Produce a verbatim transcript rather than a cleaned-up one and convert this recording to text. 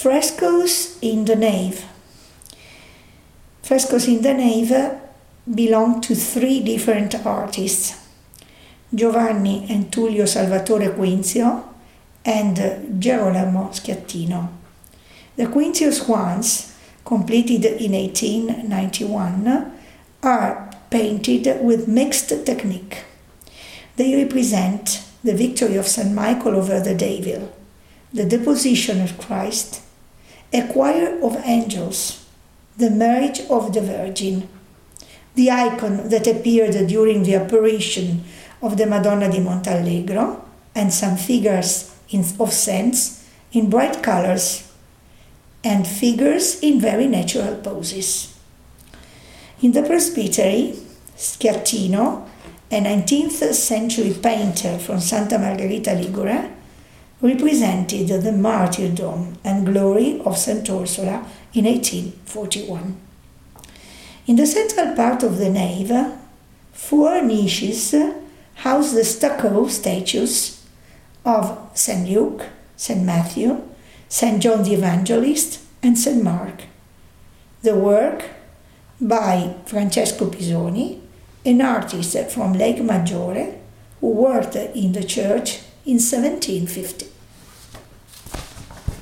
Frescoes in the nave. Frescoes in the nave belong to three different artists, Giovanni and Tullio Salvatore Quinzio and Gerolamo Schiattino. The Quinzio's ones, completed in eighteen ninety-one, are painted with mixed technique. They represent the victory of Saint Michael over the devil, the deposition of Christ, a choir of angels, the marriage of the Virgin, the icon that appeared during the apparition of the Madonna di Montallegro, and some figures in, of saints in bright colors, and figures in very natural poses. In the presbytery, Schiattino, a nineteenth century painter from Santa Margherita Ligure, represented the martyrdom and glory of Saint Ursula in eighteen forty-one. In the central part of the nave, four niches house the stucco statues of Saint Luke, Saint Matthew, Saint John the Evangelist, and Saint Mark. The work, by Francesco Pisoni, an artist from Lake Maggiore who worked in the church in seventeen fifty.